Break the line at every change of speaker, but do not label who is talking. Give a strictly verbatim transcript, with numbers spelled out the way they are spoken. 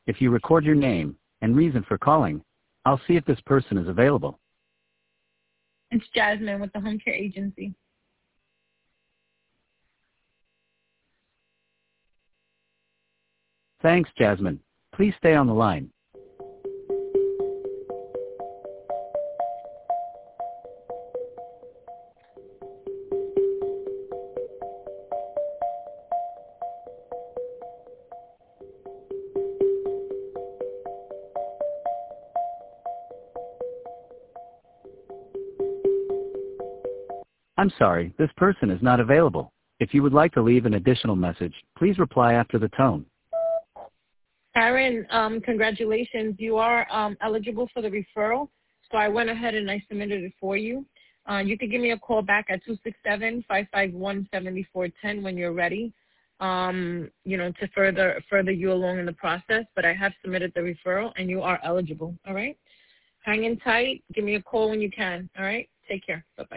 If you record your name and reason for calling, I'll see if this person is available.
It's Jasmine with the Home Care Agency.
Thanks, Jasmine. Please stay on the line. I'm sorry, this person is not available. If you would like to leave an additional message, please reply after the tone.
Aaron, um, congratulations. You are um, eligible for the referral, so I went ahead and I submitted it for you. Uh, you can give me a call back at two six seven, five five one, seven four one zero when you're ready, um, you know, to further further you along in the process. But I have submitted the referral, and you are eligible, all right? Hang in tight. Give me a call when you can, all right? Take care. Bye-bye.